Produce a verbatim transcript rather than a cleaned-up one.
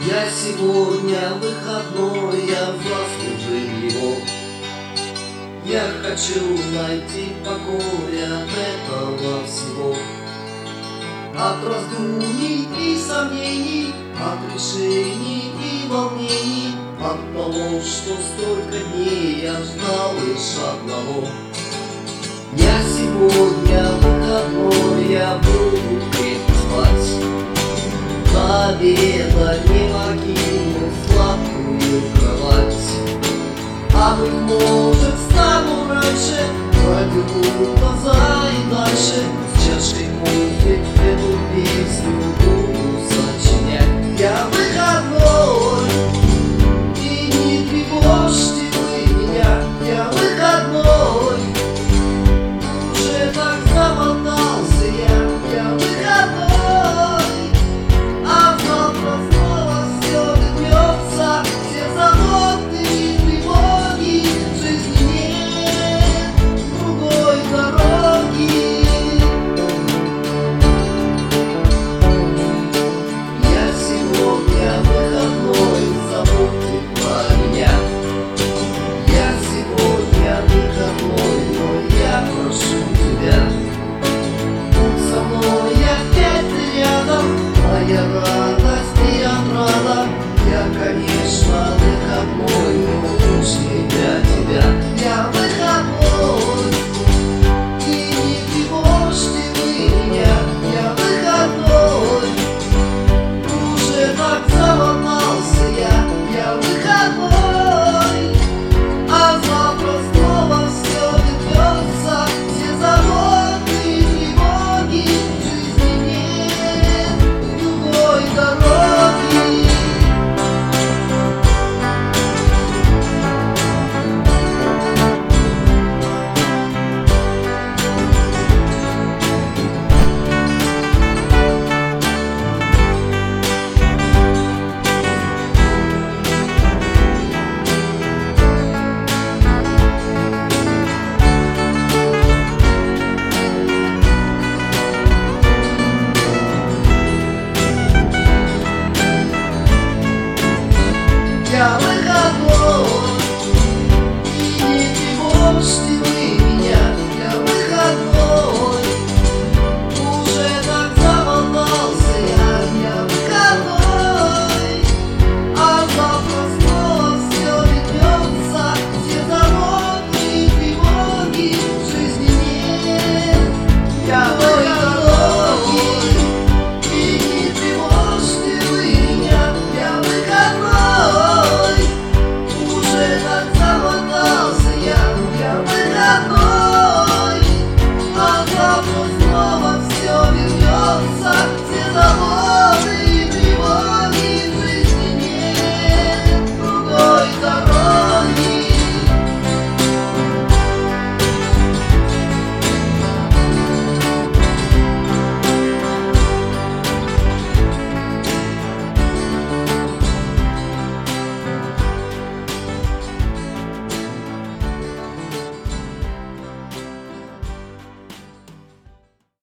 Я сегодня выходной, я заслужил его. Я хочу найти покой от этого всего, от раздумий и сомнений, от решений и волнений, от того, что столько дней я ждал лишь одного. Я сегодня выходной, я буду крепко спать, до обеда не покину сладкую кровать. А быть может, стану раньше, пробегу глаза и дальше.